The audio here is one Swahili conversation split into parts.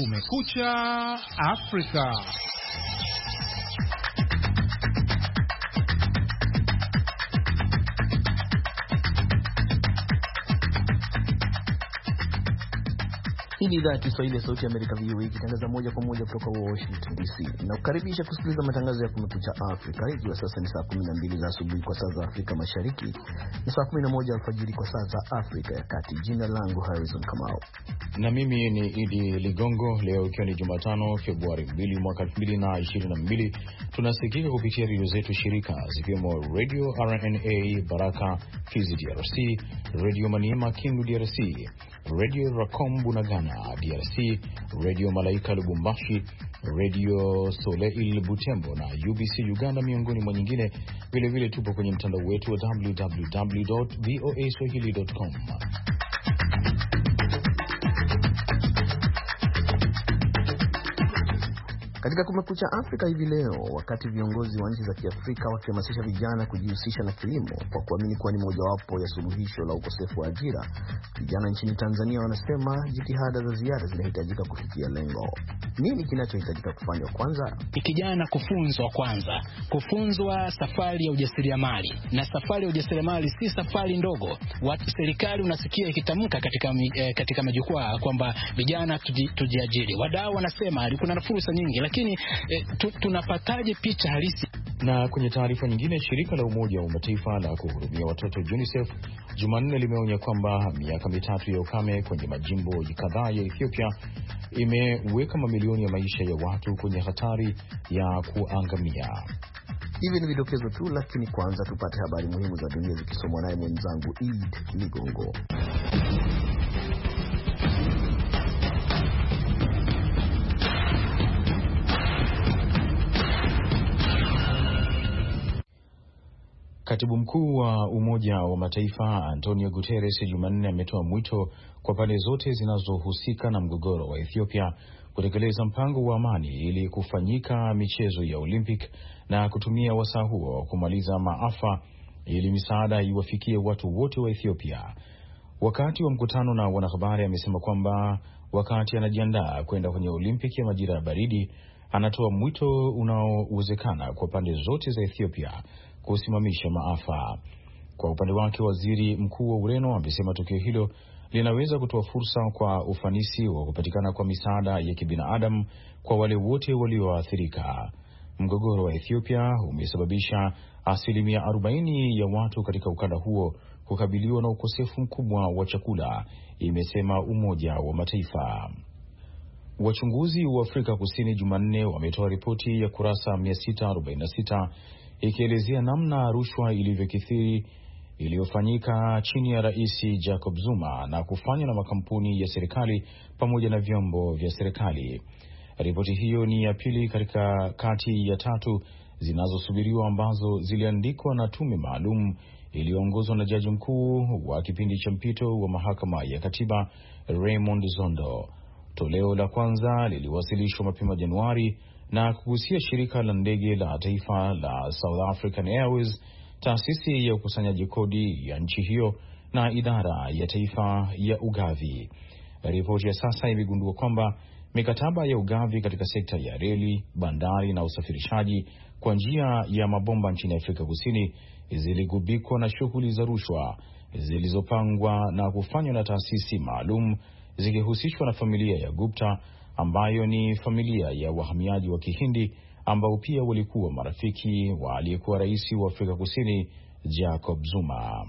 Kumekucha Afrika. Hii ni idhaa ya Kiswahili ya Sauti ya Amerika VOA ikitangaza moja kwa moja kutoka Washington DC. Na kukaribisha kusikiliza matangazo ya Kumekucha Afrika, ikiwa sasa ni saa 12 za asubuhi kwa saa za Afrika Mashariki na saa 11 alfajiri kwa saa za Afrika ya Kati. Jina langu Harrison Kamau. Na mimi ni Idi Ligongo. Leo ikiwa ni Jumatano, Februari 2 mwaka 2022, tunasikika kupitia redio zetu shirika zikiwemo Radio RNA Baraka Fizi DRC, Radio Maniema Kindu DRC, Radio Racom Bunagana DRC, Radio Malaika Lubumbashi, Radio Soleil Butembo na UBC Uganda, miongoni mwa nyingine. Vile tupo kwenye mtandao wetu wa www.voaswahili.com. Katika Kumekucha Afrika hivi leo, wakati viongozi wa nchi za Kiafrika wakihamasisha vijana kujihusisha na kilimo kwa kuamini kuwa ni mojawapo ya suluhisho la ukosefu wa ajira, vijana nchini Tanzania wanasema jitihada za ziada zinahitajika kufikia lengo. Nini kinachohitajika kufanywa kwanza? Kijana kufunzwa kwanza, kufunzwa safari ya ujasiriamali. Na safari ya ujasiriamali si safari ndogo. Serikali unasikia ikitamka katika majukwaa kwamba vijana tujiajiri. Wadau wanasema kuna fursa nyingi, lakini tunapataje picha halisi? Na kwenye taarifa nyingine, shirika la Umoja wa Mataifa la kuhudumia watoto UNICEF Jumanne limeonya kwamba miaka mitatu ya ukame kwenye majimbo kadhaa ya Ethiopia imeweka mamilioni ya maisha ya watu kwenye hatari ya kuangamia. Hivi ni vidokezo tu, lakini kwanza tupate habari muhimu za dunia zikisomwa naye mwenzangu Idi Ligongo. Katibu mkuu wa Umoja wa Mataifa Antonio Guterres Jumanne ametoa mwito kwa pande zote zinazohusika na mgogoro wa Ethiopia kutekeleza mpango wa amani ili kufanyika michezo ya Olympic na kutumia wasaa huo kumaliza maafa ili misaada iwafikie watu wote wa Ethiopia. Wakati wa mkutano na wanahabari, amesema kwamba wakati anajiandaa kwenda kwenye Olympic ya majira ya baridi, anatoa mwito unaowezekana kwa pande zote za Ethiopia kusimamisha maafa. Kwa upande wake, waziri mkuu wa Ureno amesema tukio hilo linaweza kutoa fursa kwa ufanisi wa kupatikana kwa misaada ya kibinadamu kwa wale wote walioathirika. Mgogoro wa Ethiopia umesababisha 40% ya watu katika ukanda huo kukabiliwa na ukosefu mkubwa wa chakula, imesema Umoja wa Mataifa. Wachunguzi wa Afrika Kusini Jumanne wametoa ripoti ya kurasa 646 ikielezea namna rushwa ilivyokithiri iliyofanyika chini ya Rais Jacob Zuma na kufanywa na makampuni ya serikali pamoja na vyombo vya serikali. Ripoti hiyo ni ya pili katika kati ya tatu zinazosubiriwa ambazo ziliandikwa na tume maalum iliyoongozwa na jaji mkuu wa kipindi cha mpito wa mahakama ya katiba Raymond Zondo. Toleo la kwanza liliwasilishwa mapema Januari na kugusia shirika la ndege la taifa la South African Airways, taasisi ya ukusanyaji kodi ya nchi hiyo na idara ya taifa ya ugavi. Ripoti ya sasa imegundua kwamba mikataba ya ugavi katika sekta ya reli, bandari na usafirishaji kwa njia ya mabomba nchini Afrika Kusini ziligubikwa na shughuli za rushwa zilizopangwa na kufanywa na taasisi maalum zikihusishwa na familia ya Gupta, ambayo ni familia ya wahamiaji wa Kihindi ambao pia walikuwa marafiki wa aliyekuwa rais wa Afrika Kusini Jacob Zuma.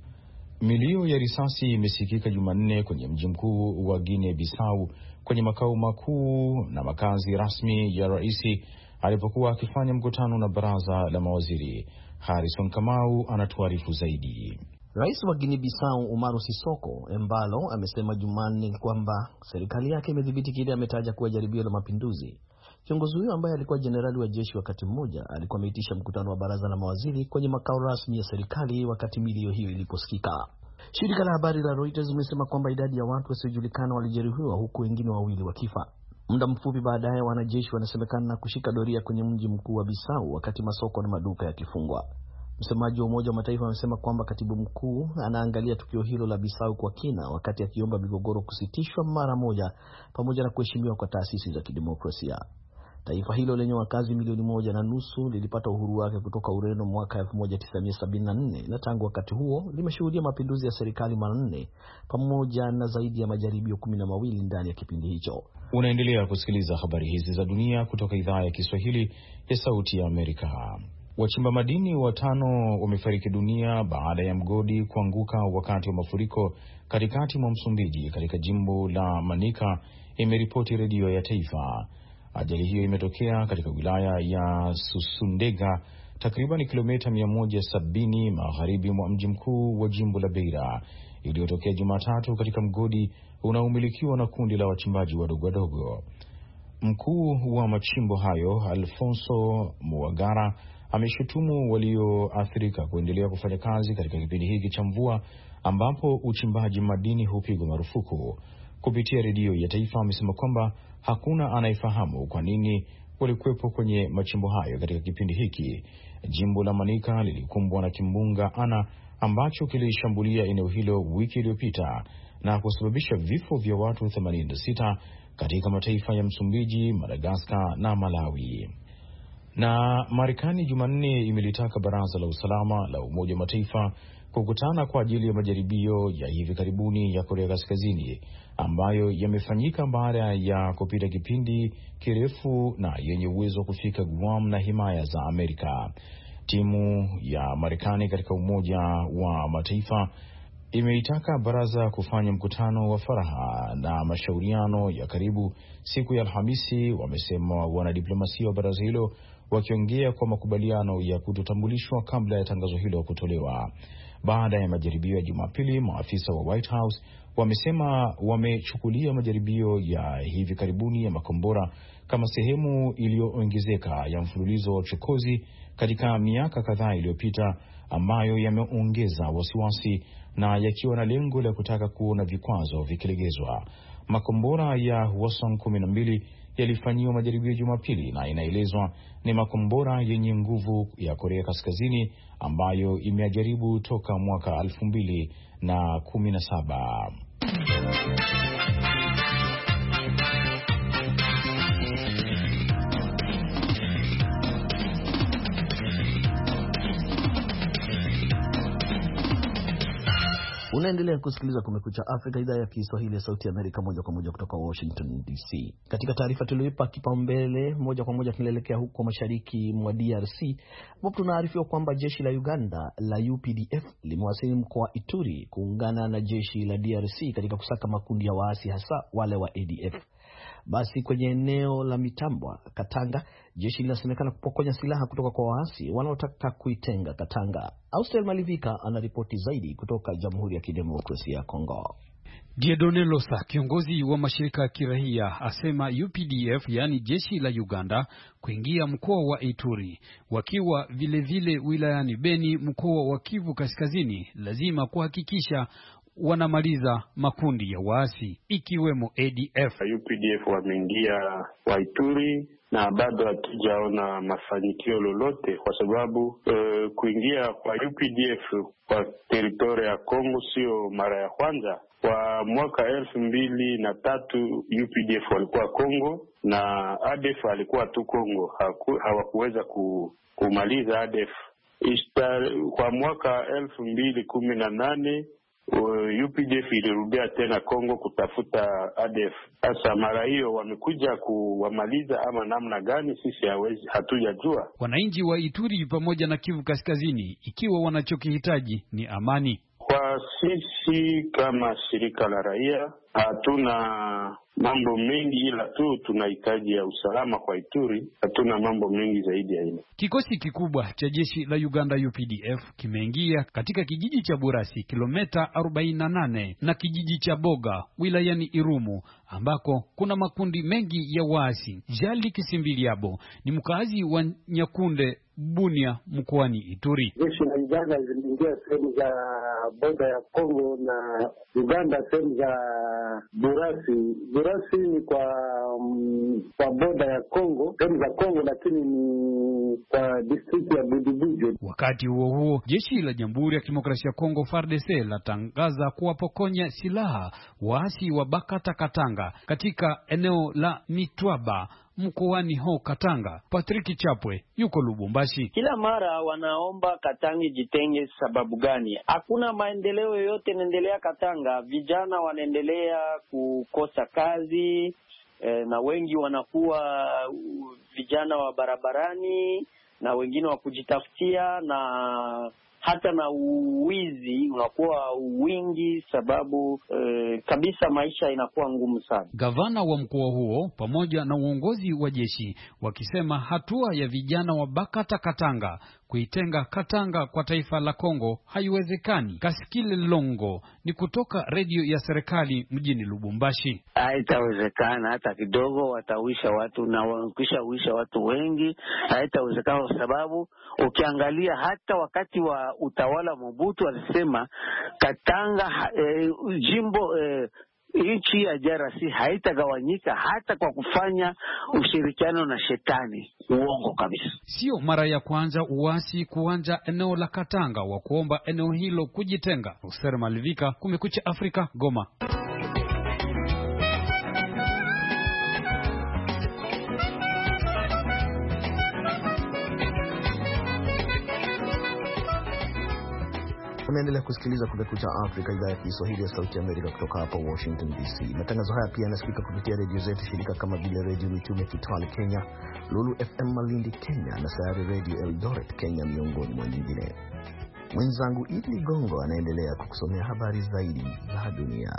Milio ya risasi imesikika Jumanne kwenye mji mkuu wa Guinea Bissau, kwenye makao makuu na makazi rasmi ya rais alipokuwa akifanya mkutano na baraza la mawaziri. Harrison Kamau anatuarifu zaidi. Rais wa Guinea Bissau Umaru Sisoko Embalo amesema Jumanne kwamba serikali yake imedhibiti kile ametaja kuwa jaribio la mapinduzi. Kiongozi huyo ambaye alikuwa jenerali wa jeshi wakati mmoja alikuwa ameitisha mkutano wa baraza la mawaziri kwenye makao rasmi ya serikali wakati milio hiyo iliposikika. Shirika la habari la Reuters limesema kwamba idadi ya watu wasiojulikana walijeruhiwa huku wengine wawili wakifa. Muda mfupi baadaye, wanajeshi wanasemekana kushika doria kwenye mji mkuu wa Bissau wakati masoko na maduka yakifungwa. Msemaji wa Umoja wa Mataifa amesema kwamba katibu mkuu anaangalia tukio hilo la Bissau kwa kina, wakati akiomba migogoro kusitishwa mara moja pamoja na kuheshimiwa kwa taasisi za kidemokrasia. Taifa hilo lenye wakazi milioni 1.5 lilipata uhuru wake kutoka Ureno mwaka 1974 na tangu wakati huo limeshuhudia mapinduzi ya serikali mara 4 pamoja na zaidi ya majaribio 12 ndani ya kipindi hicho. Unaendelea kusikiliza habari hizi za dunia kutoka idhaa ya Kiswahili ya Sauti ya Amerika. Wachimba madini 5 wamefariki dunia baada ya mgodi kuanguka wakati wa mafuriko katikati mwa Msumbiji katika jimbo la Manica, imeripoti redio ya taifa. Ajali hiyo imetokea katika wilaya ya Susundega, takriban kilomita 170 magharibi mwa mji mkuu wa jimbo la Beira, iliyotokea Jumatatu katika mgodi unaomilikiwa na kundi la wachimbaji wadogo. Mkuu wa machimbo hayo, Alfonso Muagara, ameshutumu walioathirika kuendelea kufanya kazi katika kipindi hiki cha mvua ambapo uchimbaji madini hupigwa marufuku. Kupitia redio ya taifa amesema kwamba hakuna anayefahamu kwa nini walikuwepo kwenye machimbo hayo katika kipindi hiki. Jimbo la Manica lilikumbwa na kimbunga Ana ambacho kilishambulia eneo hilo wiki iliyopita na kusababisha vifo vya watu 86 katika mataifa ya Msumbiji, Madagascar na Malawi. Na Marekani Jumanne imelitaka Baraza la Usalama la Umoja wa Mataifa kukutana kwa ajili ya majaribio ya hivi karibuni ya Korea Kaskazini ambayo yamefanyika baada ya kupita kipindi kirefu na yenye uwezo wa kufika Guam na himaya za Amerika. Timu ya Marekani katika Umoja wa Mataifa imeitaka baraza kufanya mkutano wa faragha na mashauriano ya karibu siku ya Alhamisi, wamesema wanadiplomasia wa baraza hilo, wakiongea kwa makubaliano ya kutotambulishwa kabla ya tangazo hilo kutolewa. Baada ya majaribio ya Jumapili, maafisa wa White House wamesema wamechukulia majaribio ya hivi karibuni ya makombora kama sehemu iliyoongezeka ya mfululizo wa uchokozi katika miaka kadhaa iliyopita, ambayo yameongeza wasiwasi na yakiwa na lengo la kutaka kuona vikwazo vikilegezwa. Makombora ya Hwasong 12 yalifanyiwa majaribio Jumapili na inaelezwa ni makombora yenye nguvu ya Korea Kaskazini ambayo imejaribu toka mwaka 2017. Unaendelea kusikiliza Kumekucha Afrika, idhaa ya Kiswahili ya Sauti ya Amerika, moja kwa moja kutoka Washington DC. Katika taarifa tuliyoipa kipaumbele, moja kwa moja tunaelekea huko mashariki mwa DRC, ambapo tunaarifiwa kwamba jeshi la Uganda la UPDF limewasili mkoa wa Ituri kuungana na jeshi la DRC katika kusaka makundi ya waasi, hasa wale wa ADF. Basi kwenye eneo la Mitambwa, Katanga, jeshi linasemekana kupokonya silaha kutoka kwa waasi wanaotaka kuitenga Katanga. Austel Malivika anaripoti zaidi kutoka Jamhuri ya Kidemokrasia ya Kongo. Dieudonne Losa, kiongozi wa mashirika ya kiraia, asema UPDF, yani jeshi la Uganda, kuingia mkoa wa Ituri, wakiwa vile wilayani Beni, mkoa wa Kivu Kaskazini, lazima kuhakikisha wanamaliza makundi ya waasi ikiwemo ADF. UPDF wameingia wa Ituri na bado hatujaona mafanikio lolote, kwa sababu kuingia kwa UPDF kwa teritoria ya Kongo sio mara ya kwanza. Kwa mwaka 2003 UPDF walikuwa Kongo na ADF alikuwa tu Kongo, hawakuweza kumaliza ADF. Kwa mwaka 2018 UPDF ilirudia tena Kongo kutafuta ADF. Sasa mara hiyo wamekuja kuwamaliza ama namna gani, sisi hatujajua. Wananchi wa Ituri pamoja na Kivu Kaskazini, ikiwa wanachokihitaji ni amani. Kwa sisi kama shirika la raia hatuna mambo mengi, ila tu tunahitaji ya usalama kwa Ituri. Hatuna mambo mengi zaidi ya hilo. Kikosi kikubwa cha jeshi la Uganda UPDF kimeingia katika kijiji cha Burasi, kilomita 48 na kijiji cha Boga wilayani Irumu, ambako kuna makundi mengi ya waasi. Jali Kisimbiliabo ni mkazi wa Nyakunde, Bunia, mkoani Ituri. Jeshi la Uganda ziliingia sehemu za boda ya Kongo na Uganda, sehemu za Burasi Masasi ni kwa boda ya Kongo, sehemu za Kongo, lakini ni kwa district ya Budubujo. Wakati huo jeshi la Jamhuri ya Kidemokrasia ya Kongo FARDC latangaza kuwapokonya silaha waasi wa Bakata Katanga katika eneo la Mitwaba mkoani ho Katanga. Patrick Chapwe yuko Lubumbashi. Kila mara wanaomba Katanga jitenge. Sababu gani? Hakuna maendeleo yoyote yanaendelea Katanga. Vijana wanaendelea kukosa kazi, na wengi wanakuwa vijana wa barabarani na wengine wa kujitafutia, na hata na uwizi unakuwa wingi, sababu kabisa maisha inakuwa ngumu sana. Gavana wa mkoa huo pamoja na uongozi wa jeshi wakisema hatua ya vijana wa Bakata Katanga kuitenga Katanga kwa taifa la Kongo haiwezekani. Kasikile Longo ni kutoka redio ya serikali mjini Lubumbashi. Haitawezekana hata kidogo, watawisha watu na wakishawisha watu wengi, haitawezekana kwa sababu ukiangalia hata wakati wa utawala Mobutu alisema Katanga jimbo nchi ya DRC haitagawanyika hata kwa kufanya ushirikiano na shetani. Uongo kabisa. Sio mara ya kwanza uasi kuanja eneo la Katanga wa kuomba eneo hilo kujitenga. Usere Malivika, Kumekucha Afrika, Goma. Unaendelea kusikiliza Kumekucha Afrika, idhaa ya Kiswahili ya Sauti ya Amerika kutoka hapa Washington DC. Matangazo haya pia yanasikika kupitia redio zetu shirika kama vile Redio Mitume Kitale Kenya, Lulu FM Malindi Kenya na Sayari Radio Eldoret Kenya, miongoni mwa nyingine. Mwenzangu Idi Ligongo anaendelea kukusomea habari zaidi za dunia.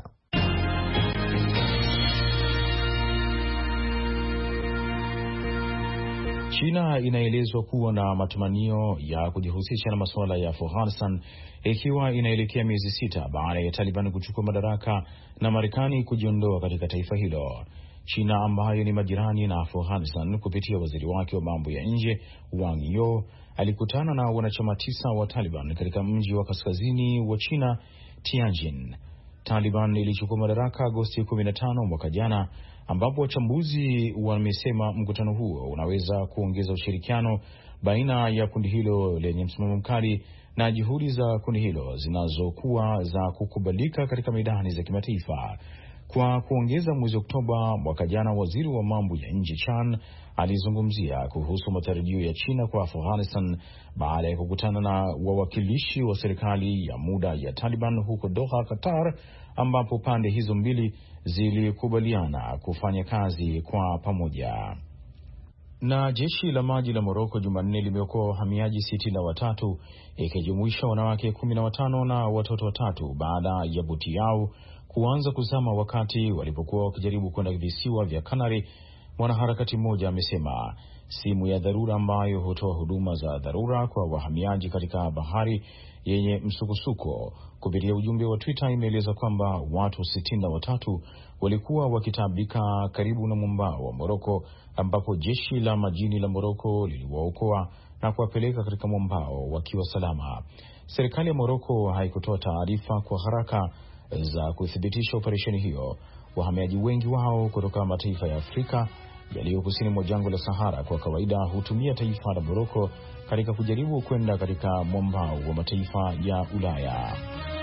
China inaelezwa kuwa na matamanio ya kujihusisha na masuala ya Afghanistan ikiwa inaelekea miezi 6 baada ya Taliban kuchukua madaraka na Marekani kujiondoa katika taifa hilo. China ambayo ni majirani na Afghanistan kupitia waziri wake wa mambo ya nje Wang Yi alikutana na wanachama 9 wa Taliban katika mji wa kaskazini wa China Tianjin. Taliban ilichukua madaraka Agosti 15 mwaka jana, ambapo wachambuzi wamesema mkutano huo unaweza kuongeza ushirikiano baina ya kundi hilo lenye msimamo mkali na juhudi za kundi hilo zinazokuwa za kukubalika katika medani za kimataifa. Kwa kuongeza, mwezi Oktoba mwaka jana, waziri wa mambo ya nje Chan alizungumzia kuhusu matarajio ya China kwa Afghanistan baada ya kukutana na wawakilishi wa serikali ya muda ya Taliban huko Doha, Qatar, ambapo pande hizo mbili zilikubaliana kufanya kazi kwa pamoja. Na jeshi la maji la Morocco Jumanne limeokoa wahamiaji 63 ikijumuisha wanawake 15 na watoto 3 baada ya boti yao kuanza kuzama wakati walipokuwa wakijaribu kwenda visiwa vya Canary. Mwanaharakati mmoja amesema simu ya dharura ambayo hutoa huduma za dharura kwa wahamiaji katika bahari yenye msukosuko kupitia ujumbe wa Twitter imeeleza kwamba watu 63 walikuwa wakitaabika karibu na mwambao wa Morocco, ambapo jeshi la majini la Morocco liliwaokoa na kuwapeleka katika mwambao wakiwa salama. Serikali ya Morocco haikutoa taarifa kwa haraka za kuthibitisha operesheni hiyo. Wahamiaji wengi wao kutoka mataifa ya Afrika yaliyo kusini mwa jangwa la Sahara kwa kawaida hutumia taifa la Morocco katika kujaribu kwenda katika mwambao wa mataifa ya Ulaya.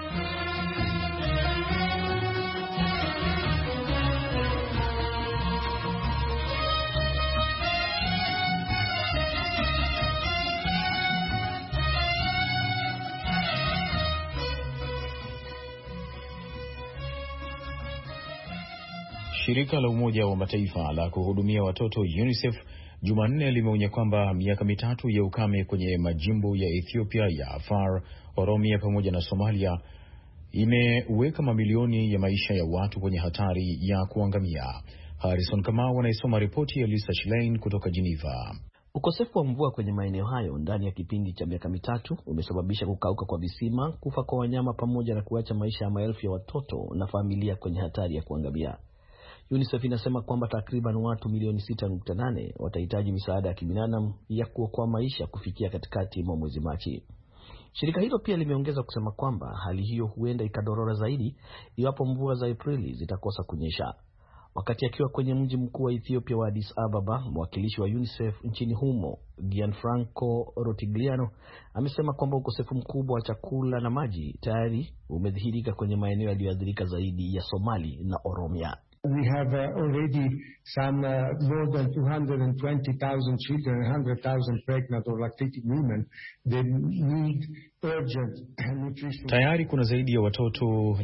Shirika la Umoja wa Mataifa la kuhudumia watoto UNICEF Jumanne limeonya kwamba miaka 3 ya ukame kwenye majimbo ya Ethiopia ya Afar, Oromia pamoja na Somalia imeweka mamilioni ya maisha ya watu kwenye hatari ya kuangamia. Harrison Kamau anaisoma ripoti ya Lisa Schlein kutoka Geneva. Ukosefu wa mvua kwenye maeneo hayo ndani ya kipindi cha miaka 3 umesababisha kukauka kwa visima, kufa kwa wanyama pamoja na kuacha maisha ya maelfu ya watoto na familia kwenye hatari ya kuangamia. UNICEF inasema kwamba takriban watu milioni 6.8 watahitaji misaada ya kibinadamu ya kuokoa maisha kufikia katikati mwa mwezi Machi. Shirika hilo pia limeongeza kusema kwamba hali hiyo huenda ikadorora zaidi iwapo mvua za Aprili zitakosa kunyesha. Wakati akiwa kwenye mji mkuu wa Ethiopia wa Addis Ababa, mwakilishi wa UNICEF nchini humo, Gianfranco Rotigliano, amesema kwamba ukosefu mkubwa wa chakula na maji tayari umedhihirika kwenye maeneo yaliyoathirika zaidi ya Somali na Oromia. We have already some more than 220,000 children and 100,000 pregnant or lactating women that need urgent nutrition. Tayari kuna zaidi ya watoto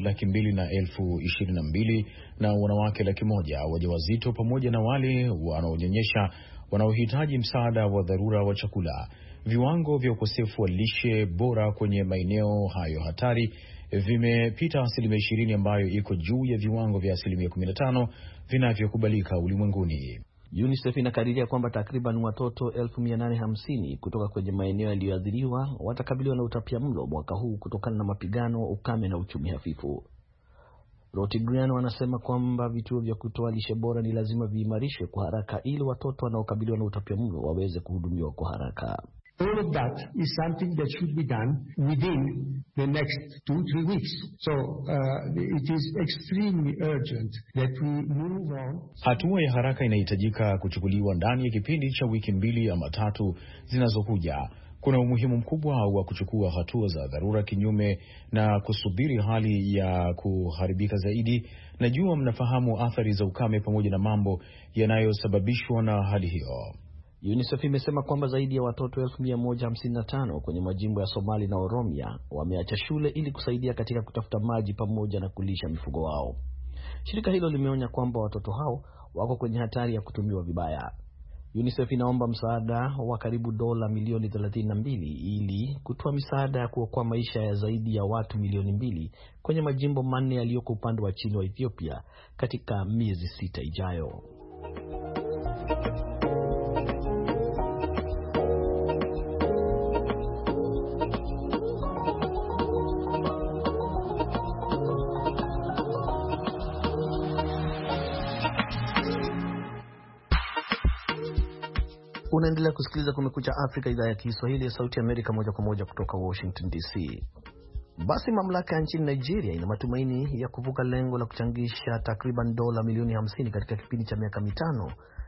222,022 na wanawake 100,000 wajawazito pamoja na wale wanaonyonyesha wanaohitaji msaada wa dharura wa chakula. Viwango vya ukosefu wa lishe bora kwenye maeneo hayo hatari vimepita 20% ambayo iko juu ya viwango vya 15% vinavyokubalika ulimwenguni. UNICEF inakadiria kwamba takriban watoto 1850 kutoka kwenye maeneo yaliyoathiriwa watakabiliwa na utapiamlo mwaka huu kutokana na mapigano, ukame na uchumi hafifu. Rotigliano anasema kwamba vituo vya kutoa lishe bora ni lazima viimarishwe kwa haraka ili watoto wanaokabiliwa na utapiamlo waweze kuhudumiwa kwa haraka. All of that is something that should be done within the next 2-3 weeks. So it is extremely urgent that we move on. Hatua ya haraka inahitajika kuchukuliwa ndani ya kipindi cha wiki 2 ama 3 zinazokuja. Kuna umuhimu mkubwa wa kuchukua hatua za dharura kinyume na kusubiri hali ya kuharibika zaidi. Najua mnafahamu athari za ukame pamoja na mambo yanayosababishwa na hali hiyo. UNICEF imesema kwamba zaidi ya watoto 1155 kwenye majimbo ya Somali na Oromia wameacha shule ili kusaidia katika kutafuta maji pamoja na kulisha mifugo wao. Shirika hilo limeonya kwamba watoto hao wako kwenye hatari ya kutumiwa vibaya. UNICEF inaomba msaada wa karibu dola milioni 32 ili kutoa misaada ya kuokoa maisha ya zaidi ya watu milioni 2 kwenye majimbo 4 yaliyoko upande wa chini wa Ethiopia katika miezi 6 ijayo. Unaendelea kusikiliza Kumekucha Afrika, idhaa ya Kiswahili ya Sauti ya Amerika, moja kwa moja kutoka Washington DC. Basi mamlaka nchini Nigeria ina matumaini ya kuvuka lengo la kuchangisha takriban dola milioni 50 katika kipindi cha miaka 5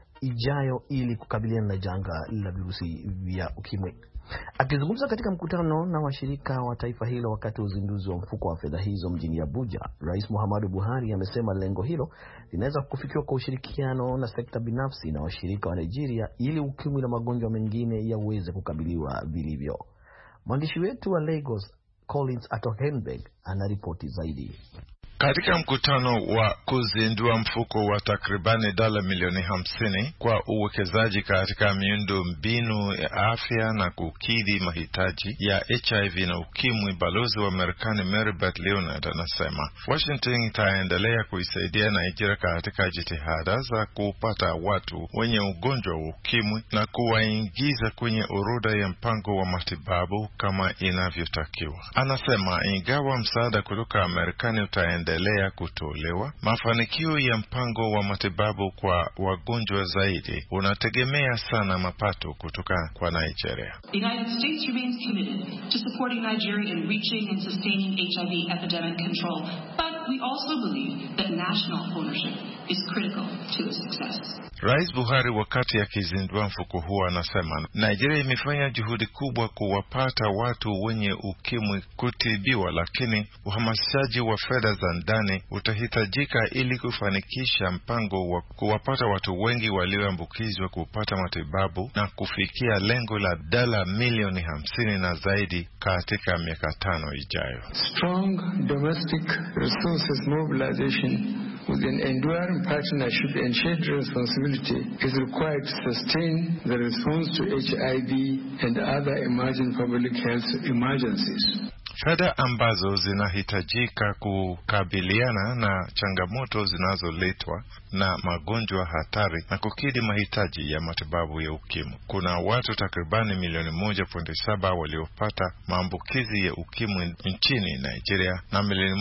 ijayo ili kukabiliana na janga la virusi vya ukimwi. Akizungumza katika mkutano na washirika wa taifa hilo wakati wa uzinduzi wa mfuko wa fedha hizo mjini Abuja, Rais Muhammadu Buhari amesema lengo hilo linaweza kufikiwa kwa ushirikiano na sekta binafsi na washirika wa Nigeria ili ukimwi na magonjwa mengine yaweze kukabiliwa vilivyo. Mwandishi wetu wa Lagos, Collins Atohenberg, anaripoti zaidi. Katika mkutano wa kuzindua mfuko wa takribani dola milioni 50 kwa uwekezaji katika miundo mbinu ya afya na kukidhi mahitaji ya HIV na ukimwi, balozi wa Marekani Marybeth Leonard anasema Washington itaendelea kuisaidia Nigeria katika jitihada za kupata watu wenye ugonjwa wa ukimwi na kuwaingiza kwenye orodha ya mpango wa matibabu kama inavyotakiwa. Anasema ingawa msaada kutoka Marekani utaendelea kutolewa, mafanikio ya mpango wa matibabu kwa wagonjwa zaidi unategemea sana mapato kutoka kwa Nigeria. The United States remains committed to supporting Nigeria in reaching and sustaining HIV epidemic control, but we also believe that national ownership is critical to its success. Rais Buhari wakati akizindua mfuko huo anasema Nigeria imefanya juhudi kubwa kuwapata watu wenye ukimwi kutibiwa, lakini uhamasishaji wa fedha za ndani utahitajika ili kufanikisha mpango wa kuwapata watu wengi walioambukizwa kupata matibabu na kufikia lengo la dola milioni 50 na zaidi katika miaka 5 ijayo. Strong domestic resources mobilization with an enduring partnership and shared responsibility is required to sustain the response to HIV and other emerging public health emergencies. Fedha ambazo zinahitajika kukabiliana na changamoto zinazoletwa na magonjwa hatari na kukidhi mahitaji ya matibabu ya ukimwi. Kuna watu takribani milioni 1.7 waliopata maambukizi ya ukimwi nchini Nigeria na milioni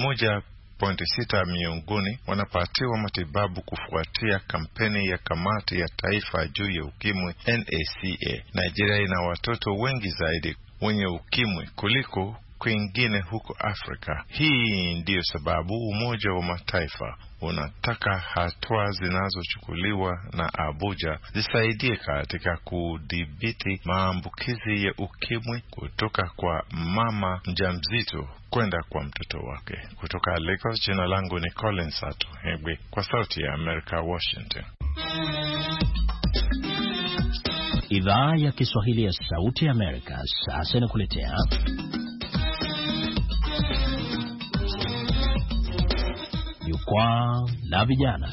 1.6 miongoni wanapatiwa matibabu kufuatia kampeni ya kamati ya taifa juu ya ukimwi NACA. Nigeria ina watoto wengi zaidi wenye ukimwi kuliko kwingine huko Afrika. Hii ndiyo sababu Umoja wa Mataifa unataka hatua zinazochukuliwa na Abuja zisaidie katika kudhibiti maambukizi ya ukimwi kutoka kwa mama mjamzito kwenda kwa mtoto wake. Kutoka Lagos, jina langu ni Collins Atohegwe kwa Sauti ya Amerika, Washington. Idhaa ya Kiswahili ya Sauti ya Amerika sasa inakuletea Jukwaa la Vijana.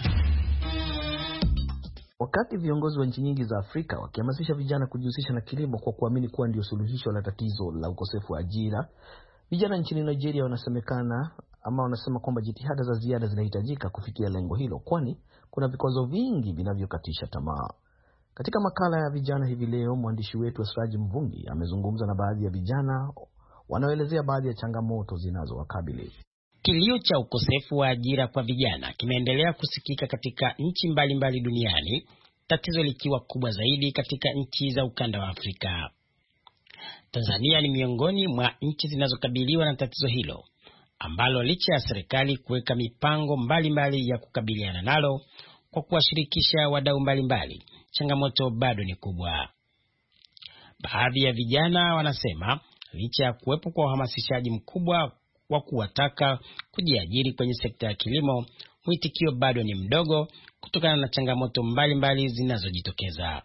Wakati viongozi wa nchi nyingi za Afrika wakihamasisha vijana kujihusisha na kilimo kwa kuamini kuwa ndio suluhisho la tatizo la ukosefu wa ajira, vijana nchini Nigeria wanasema kwamba jitihada za ziada zinahitajika kufikia lengo hilo, kwani kuna vikwazo vingi vinavyokatisha tamaa. Katika makala ya vijana hivi leo, mwandishi wetu Asraji Mvungi amezungumza na baadhi ya vijana wanaoelezea baadhi ya changamoto zinazowakabili. Kilio cha ukosefu wa ajira kwa vijana kimeendelea kusikika katika nchi mbalimbali duniani, tatizo likiwa kubwa zaidi katika nchi za ukanda wa Afrika. Tanzania ni miongoni mwa nchi zinazokabiliwa na tatizo hilo, ambalo licha ya serikali kuweka mipango mbalimbali ya kukabiliana nalo kwa kuwashirikisha wadau mbalimbali, changamoto bado ni kubwa. Baadhi ya vijana wanasema licha ya kuwepo kwa uhamasishaji mkubwa wa kuwataka kujiajiri kwenye sekta ya kilimo, mwitikio bado ni mdogo kutokana na changamoto mbalimbali zinazojitokeza.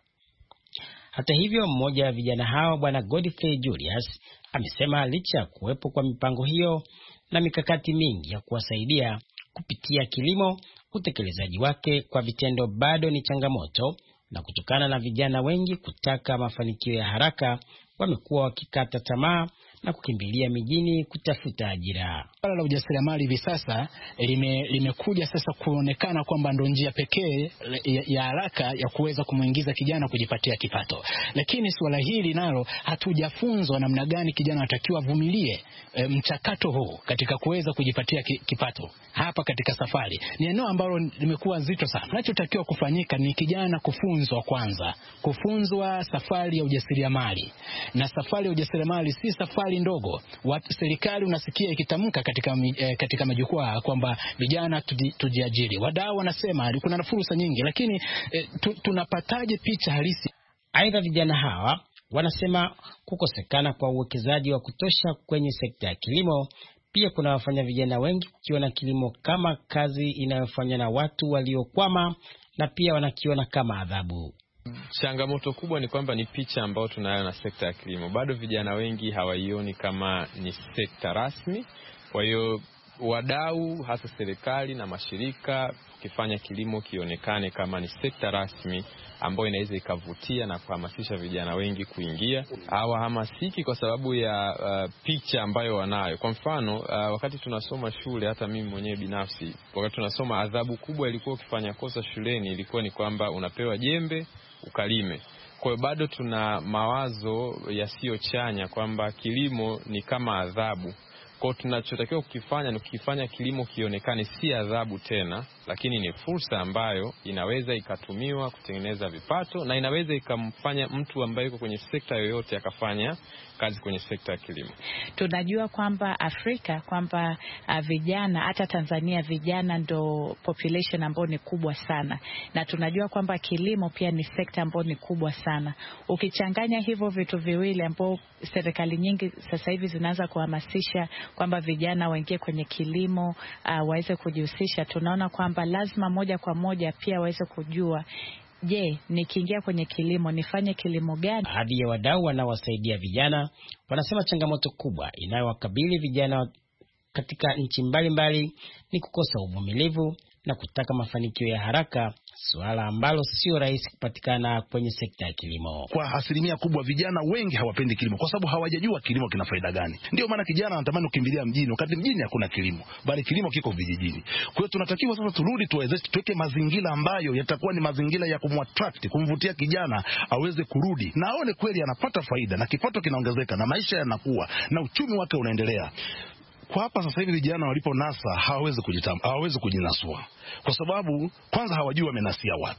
Hata hivyo, mmoja wa vijana hao, Bwana Godfrey Julius, amesema licha ya kuwepo kwa mipango hiyo na mikakati mingi ya kuwasaidia kupitia kilimo, utekelezaji wake kwa vitendo bado ni changamoto, na kutokana na vijana wengi kutaka mafanikio ya haraka, wamekuwa wakikata tamaa na kukimbilia mijini kutafuta ajira. Swala la ujasiriamali hivi sasa limekuja sasa kuonekana kwamba ndio njia pekee ya haraka ya kuweza kumuingiza kijana kujipatia kipato. Lakini swala hili nalo hatujafunzwa namna gani kijana anatakiwa vumilie mchakato huu katika kuweza kujipatia kipato. Hapa katika safari ni eneo ambalo limekuwa zito sana. Kinachotakiwa kufanyika ni kijana kufunzwa kwanza, kufunzwa safari ya ujasiriamali. Na safari ya ujasiriamali si safari ndogo. Serikali unasikia ikitamka katika majukwaa kwamba vijana tujiajiri. Wadau wanasema kuna fursa nyingi, lakini tunapataje picha halisi? Aidha, vijana hawa wanasema kukosekana kwa uwekezaji wa kutosha kwenye sekta ya kilimo. Pia kuna wafanya vijana wengi kukiona kilimo kama kazi inayofanywa na watu waliokwama, na pia wanakiona kama adhabu. Changamoto kubwa ni kwamba ni picha ambayo tunayo na sekta ya kilimo. Bado vijana wengi hawaioni kama ni sekta rasmi. Kwa hiyo wadau, hasa serikali na mashirika, kifanya kilimo kionekane kama ni sekta rasmi ambayo inaweza ikavutia na kuhamasisha vijana wengi kuingia. Hawahamasiki kwa sababu ya picha ambayo wanayo. Kwa mfano, wakati tunasoma shule, hata mimi mwenyewe binafsi, wakati tunasoma, adhabu kubwa ilikuwa ukifanya kosa shuleni ilikuwa ni kwamba unapewa jembe ukalime. Kwa hiyo bado tuna mawazo yasiyochanya kwamba kilimo ni kama adhabu. Kwa tunachotakiwa kukifanya ni kukifanya kilimo kionekane si adhabu tena, lakini ni fursa ambayo inaweza ikatumiwa kutengeneza vipato, na inaweza ikamfanya mtu ambaye yuko kwenye sekta yoyote akafanya kazi kwenye sekta ya kilimo. Tunajua kwamba Afrika, kwamba vijana, hata Tanzania vijana ndo population ambayo ni kubwa sana, na tunajua kwamba kilimo pia ni sekta ambayo ni kubwa sana. Ukichanganya hivyo vitu viwili, ambao serikali nyingi sasa hivi zinaanza kuhamasisha kwamba vijana waingie kwenye kilimo, waweze kujihusisha, tunaona kwamba lazima moja kwa moja pia waweze kujua, je, nikiingia kwenye kilimo nifanye kilimo gani? Baadhi ya wadau wanaowasaidia vijana wanasema changamoto kubwa inayowakabili vijana katika nchi mbalimbali ni kukosa uvumilivu na kutaka mafanikio ya haraka, suala ambalo sio rahisi kupatikana kwenye sekta ya kilimo. Kwa asilimia kubwa vijana wengi hawapendi kilimo kwa sababu hawajajua kilimo kina faida gani. Ndio maana kijana anatamani kukimbilia mjini, wakati mjini hakuna kilimo, bali kilimo kiko vijijini. Kwa hiyo tunatakiwa sasa turudi tuweke mazingira ambayo yatakuwa ni mazingira ya kumattract, kumvutia kijana aweze kurudi na aone kweli anapata faida na kipato kinaongezeka na maisha yanakuwa na uchumi wake unaendelea. Kwa hapa sasa hivi vijana walipo nasa hawawezi kujinasua. Kwa sababu kwanza hawajui wamenasia wapi.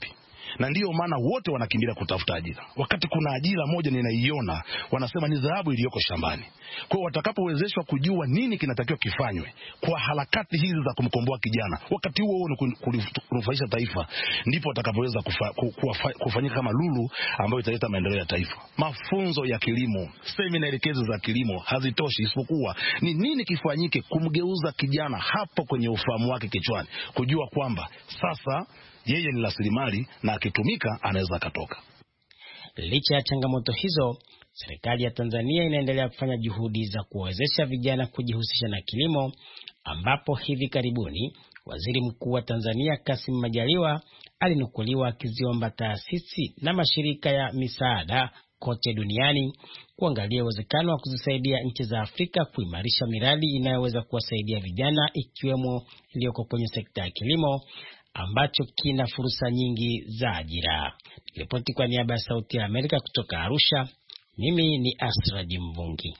na ndiyo maana wote wanakimbilia kutafuta ajira. Wakati kuna ajira moja ninaiona, wanasema ni dhahabu iliyoko shambani. Kwa watakapowezeshwa kujua nini kinatakiwa kifanywe kwa harakati hizi za kumkomboa kijana, wakati huo ni kunufaisha taifa, ndipo watakapoweza kufanyika kama lulu ambayo italeta maendeleo ya taifa. Mafunzo ya kilimo, semina elekezi za kilimo hazitoshi, isipokuwa ni nini kifanyike kumgeuza kijana hapo kwenye ufahamu wake kichwani, kujua kwamba sasa yeye ni rasilimali na akitumika anaweza akatoka. Licha ya changamoto hizo, serikali ya Tanzania inaendelea kufanya juhudi za kuwawezesha vijana kujihusisha na kilimo, ambapo hivi karibuni Waziri Mkuu wa Tanzania Kassim Majaliwa alinukuliwa akiziomba taasisi na mashirika ya misaada kote duniani kuangalia uwezekano wa kuzisaidia nchi za Afrika kuimarisha miradi inayoweza kuwasaidia vijana, ikiwemo iliyoko kwenye sekta ya kilimo ambacho kina fursa nyingi za ajira. Ripoti kwa niaba ya Sauti ya Amerika kutoka Arusha, mimi ni Asraji Mvungi.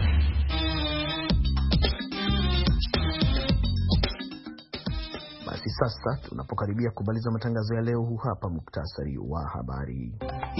Basi sasa tunapokaribia kumaliza matangazo ya leo, huu hapa muktasari wa habari.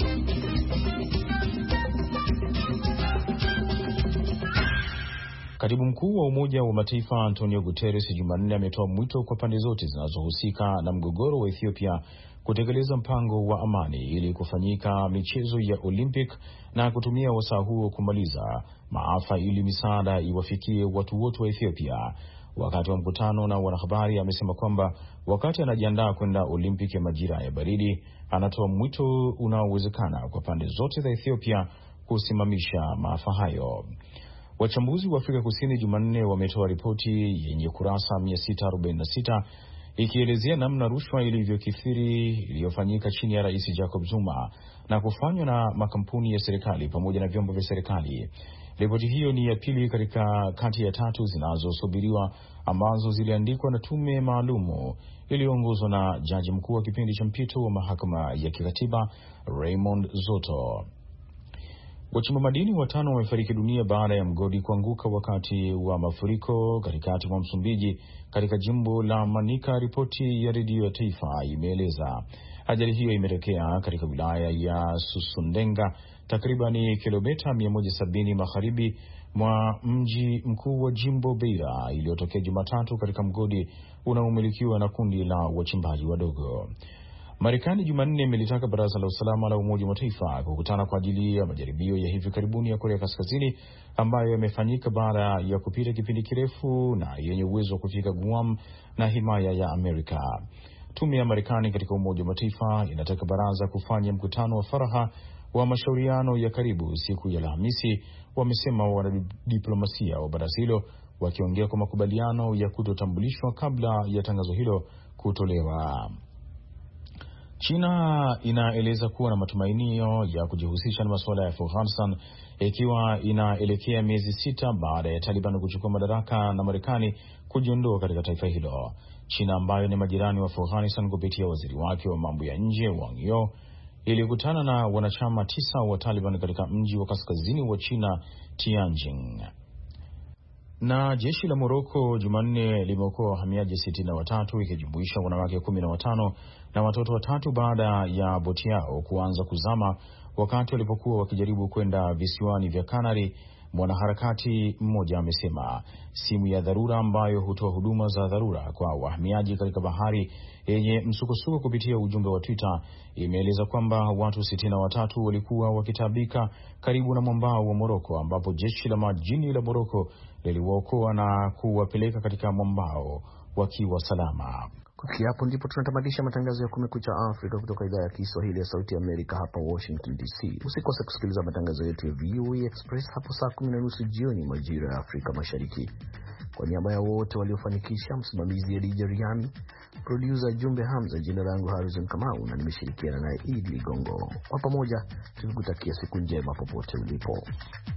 Katibu mkuu wa Umoja wa Mataifa Antonio Guterres Jumanne ametoa mwito kwa pande zote zinazohusika na mgogoro wa Ethiopia kutekeleza mpango wa amani ili kufanyika michezo ya Olympic na kutumia wasaa huo kumaliza maafa ili misaada iwafikie watu wote wa Ethiopia. Wakati wa mkutano na wanahabari, amesema kwamba wakati anajiandaa kwenda Olympic ya majira ya baridi, anatoa mwito unaowezekana kwa pande zote za Ethiopia kusimamisha maafa hayo. Wachambuzi wa Afrika Kusini Jumanne wametoa ripoti yenye kurasa 646 ikielezea namna rushwa ilivyokithiri iliyofanyika chini ya Rais Jacob Zuma na kufanywa na makampuni ya serikali pamoja na vyombo vya serikali. Ripoti hiyo ni ya pili katika kati ya 3 zinazosubiriwa ambazo ziliandikwa na tume maalumu iliyoongozwa na jaji mkuu wa kipindi cha mpito wa mahakama ya kikatiba Raymond Zoto. Wachimba madini 5 wamefariki dunia baada ya mgodi kuanguka wakati wa mafuriko katikati mwa Msumbiji katika jimbo la Manica, ripoti ya redio ya taifa imeeleza. Ajali hiyo imetokea katika wilaya ya Susundenga, takriban kilomita 170 magharibi mwa mji mkuu wa jimbo Beira, iliyotokea Jumatatu katika mgodi unaomilikiwa na kundi la wachimbaji wadogo. Marekani Jumanne imelitaka Baraza la Usalama la Umoja wa Mataifa kukutana kwa ajili ya majaribio ya hivi karibuni ya Korea Kaskazini ambayo yamefanyika baada ya kupita kipindi kirefu na yenye uwezo wa kufika Guam na himaya ya Amerika. Tume ya Marekani katika Umoja wa Mataifa inataka baraza kufanya mkutano wa faraha wa mashauriano ya karibu siku ya Alhamisi, wamesema wanadiplomasia wa baraza hilo, wakiongea kwa makubaliano ya kutotambulishwa kabla ya tangazo hilo kutolewa. China inaeleza kuwa na matumainio ya kujihusisha na masuala ya Afghanistan ikiwa inaelekea miezi 6 baada ya Taliban kuchukua madaraka na Marekani kujiondoa katika taifa hilo. China ambayo ni majirani wa Afghanistan kupitia waziri wake wa mambo ya nje Wang Yi ilikutana na wanachama 9 wa Taliban katika mji wa kaskazini wa China Tianjin. Na jeshi la Morocco Jumanne limeokoa wahamiaji 63 ikijumuisha wanawake 15 na watoto 3 baada ya boti yao kuanza kuzama wakati walipokuwa wakijaribu kwenda visiwani vya Canary. Mwanaharakati mmoja amesema simu ya dharura ambayo hutoa huduma za dharura kwa wahamiaji katika bahari yenye msukosuko kupitia ujumbe wa Twitter imeeleza kwamba watu 63 walikuwa wakitabika karibu na mwambao wa Morocco, ambapo jeshi la majini la Morocco liliwaokoa na kuwapeleka katika mwambao wakiwa salama. Kufikia hapo ndipo tunatamatisha matangazo ya Kumekucha Afrika kutoka idhaa ya Kiswahili ya Sauti ya Amerika hapa Washington DC. Usikose kusikiliza matangazo yetu ya VOA Express hapo saa 10:30 jioni majira ya Afrika Mashariki. Kwa niaba ya wote waliofanikisha, msimamizi Adija Riami, producer Jumbe Hamza, jina langu Harrison Kamau na nimeshirikiana na Idi Ligongo. Kwa pamoja tukikutakia siku njema popote ulipo.